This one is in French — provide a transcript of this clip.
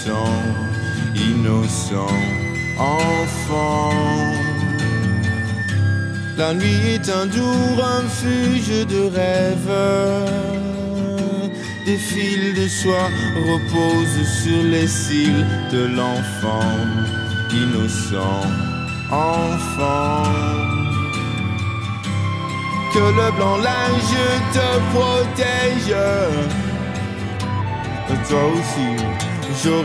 innocent, innocent enfant. La nuit est un doux refuge de rêves. Des fils de soie reposent sur les cils de l'enfant, innocent enfant. Que le blanc linge te protège. Toi aussi, j'aurais